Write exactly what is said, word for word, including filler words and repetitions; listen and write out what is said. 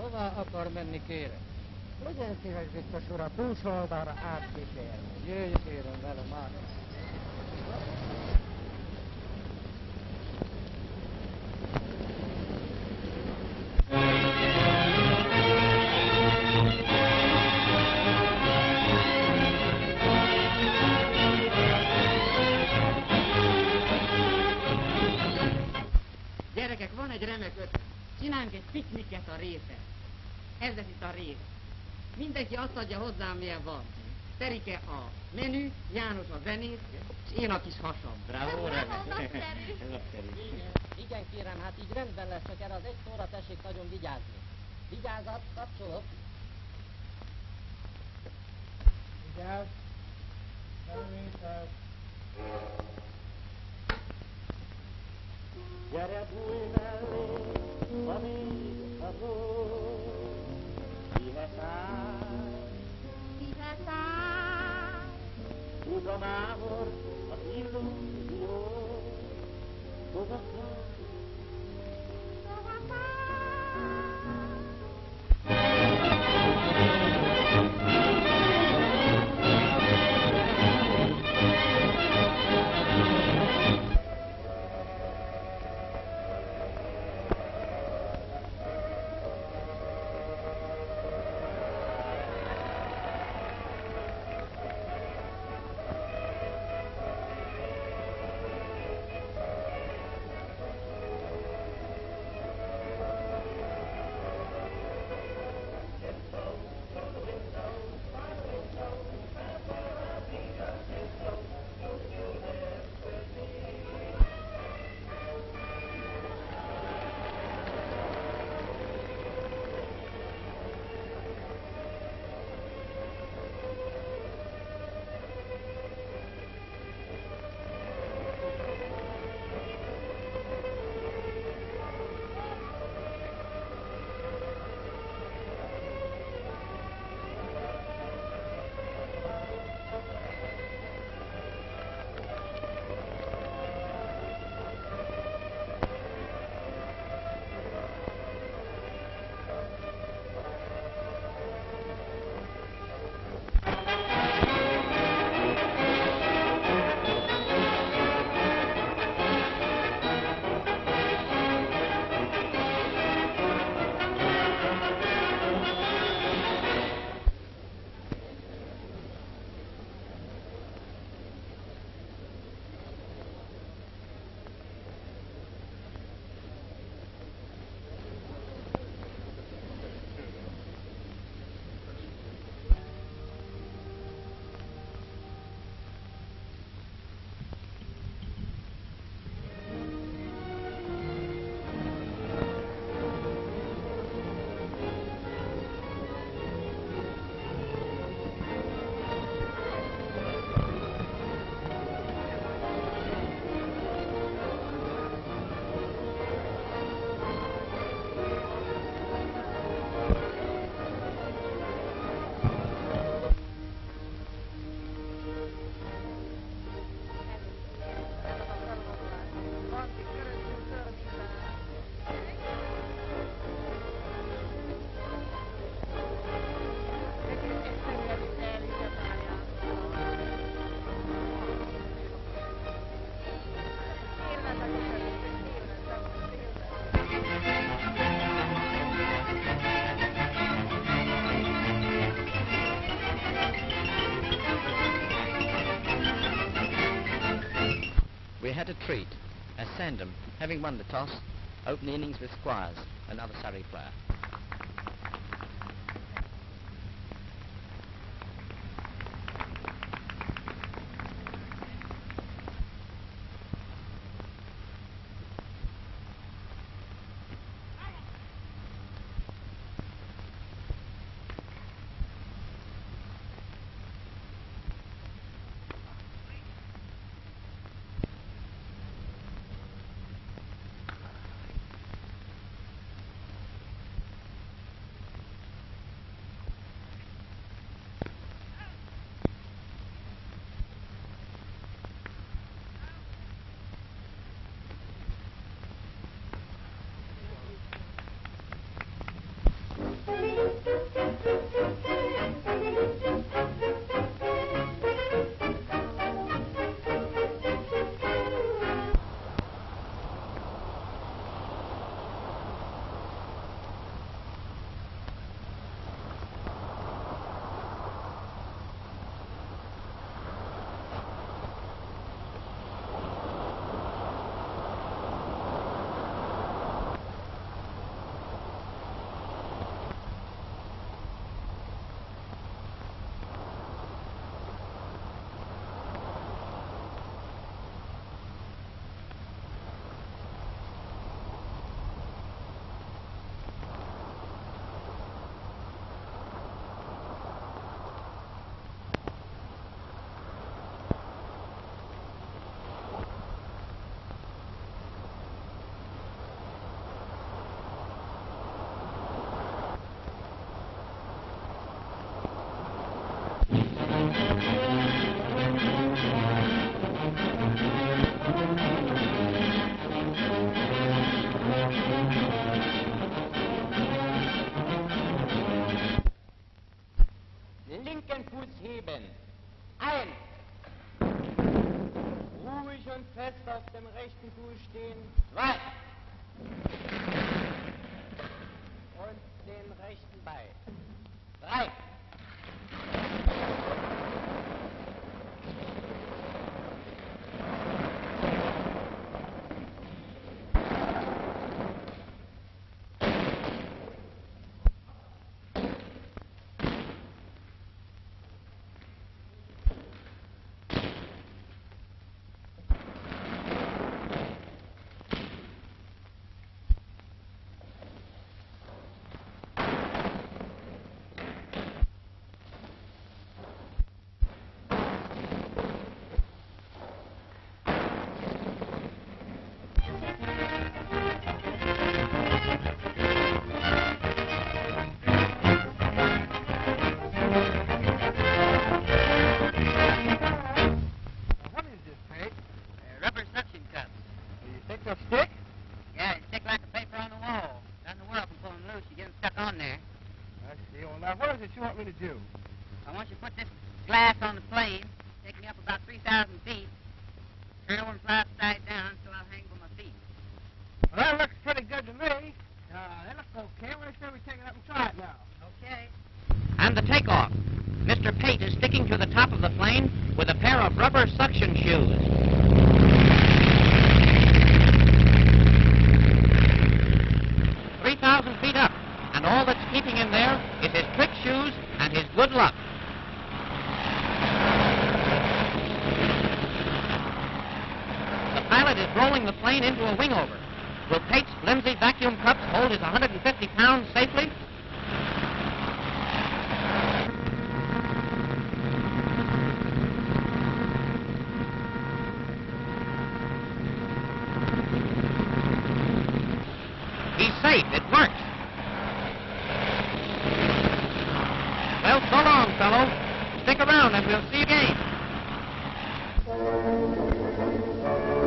Hová akar menni, kérem? Legyen szíves, biztos úr, a túlsó oldalra átkísérni. Jöjjön, kérem, vele már. Gyerekek, van egy remek ötlet. Csináljunk egy pikniket a réten. Ez lesz itt a rét. Mindenki azt adja hozzám, milyen van. Terike a menü, János a zenét, és én a kis hasam. Bravo, remek. Ez a szerű. Igen, kérem, hát így rendben lesz, csak erre az egy szóra tessék nagyon vigyázni. Vigyázat, kapcsolok. Vigyázz! Felvétel! Gyere, bújj mellé, amíg a bó, kihet áll, Kihet áll, tudomámor az illúzió, hovakar, hová We had a treat, as Sandham, having won the toss, opened the innings with Squires, another Surrey player. Schön fest auf dem rechten Fuß stehen. Zwei. Und den rechten Bein. Drei. What is this, Pete? Uh, rubber suction cups. Do you think they'll stick? Yeah, they stick like a paper on the wall. Doesn't work from pulling loose. You get them stuck on there. I see. Well, now, what is it you want me to do? I want you to put this glass on the plane, take me up about three thousand feet, turn over and fly upside down until I hang with my feet. Well, that looks pretty good to me. Uh, that looks okay. Why don't we take it up and try it now? Okay. And the takeoff. Mister Pate is sticking to the top of the plane with a pair of rubber suction shoes. Three thousand feet up, and all that's keeping him there is his trick shoes and his good luck. The pilot is rolling the plane into a wingover. Will Pate's flimsy vacuum cups hold his one hundred fifty pounds safely? He's safe. It works. Well, so long, fellow. Stick around and we'll see you again.